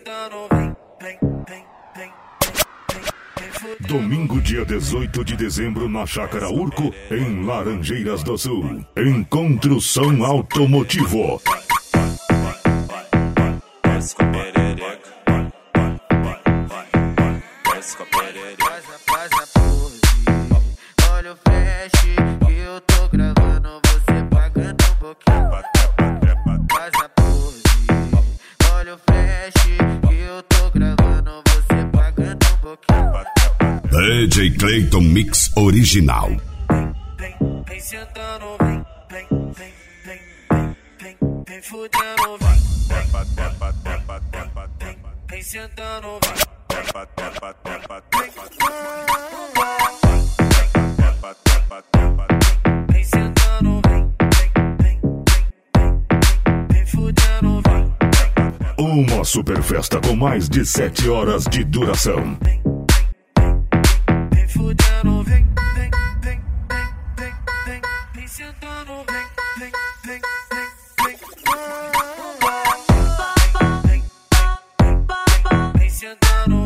Domingo, dia 18 de dezembro, na Chácara Urco, em Laranjeiras do Sul. Encontro Som Automotivo. Olha o flash que eu tô gravando, você pagando um pouquinho. Faz a pose. Olha o flash que eu tô gravando, você pagando um pouquinho. DJ Clayton Mix Original. Vem sentando, vem fudendo, vem sentando, vem sentando, vem fudendo, Uma super festa com mais de 7 horas de duração. vem fudendo, vem sentando, vem sentando,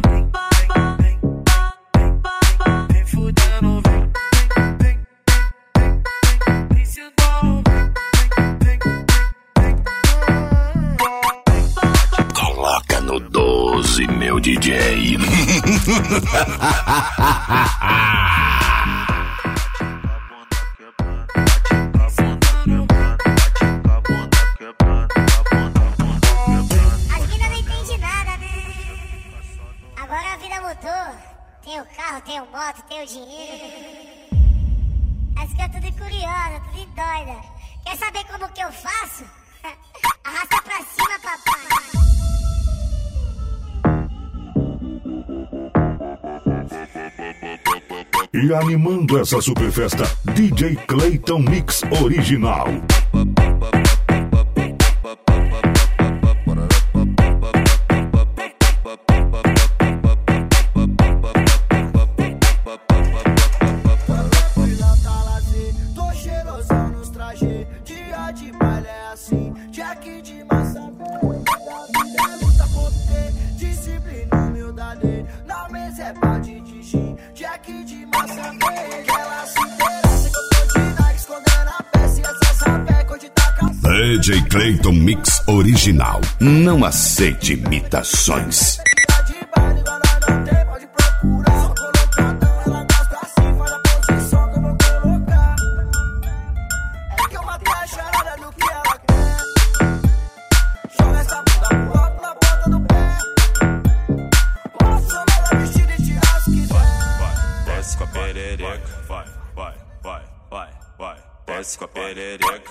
vem fudendo, vem sentando, Coloca no 12, meu DJ. Agora a vida mudou. Tem o carro, tem o moto, tem o dinheiro. As que eu tudo curiosa, tudo doida. Quer saber como que eu faço? Arrasta pra cima, papai. E animando essa super festa, DJ Clayton Mix Original. Tô cheirosão nos trajes, dia de baile é assim, jack de massa, luta conter, disciplina, humildade, na mesa é bate de gin, jack de massa, que ela se interessa que eu tô de Nike, escondendo a peça e essa sapeca onde tá cansado. DJ Clayton Mix Original. Não aceite imitações. Desce com a perereca, vai. Desce com a perereca,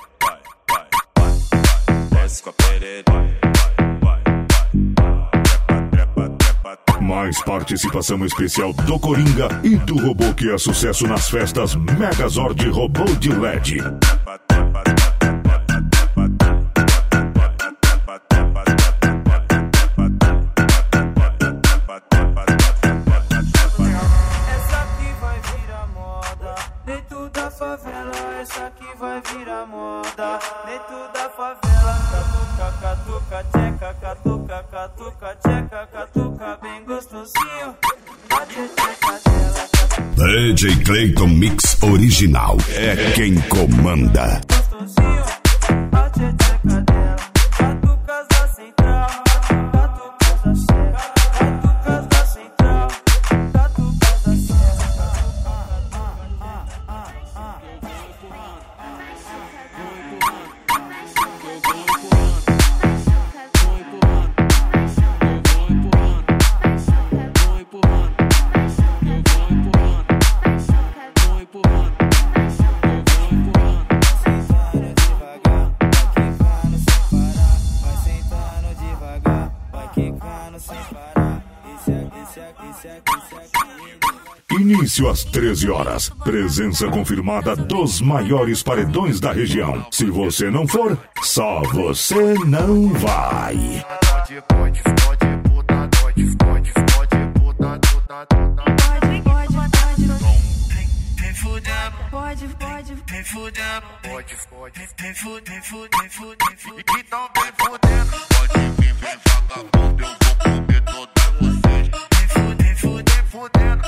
vai. Desce com a perereca, vai. Mais participação especial do Coringa e do robô que é sucesso nas festas Megazord Robô de LED. Essa aqui vai virar moda dentro da favela. Catuca, tcheca, catuca, tcheca, catuca, bem gostosinho. Bate a tcheca dela. DJ Clayton Mix Original. É quem comanda. Gostosinho, bate a tcheca dela. Catucas da central, catucas da serra, catucas da central, catucas da serra. Início às 13 horas. Presença confirmada dos maiores paredões da região. Se você não for, só você não vai. Vem fudendo, vem fudendo, então vem fudendo, pode vir, vem vagar. vagabunda, eu vou comer todas vocês. Me fuder, fuder, fudendo.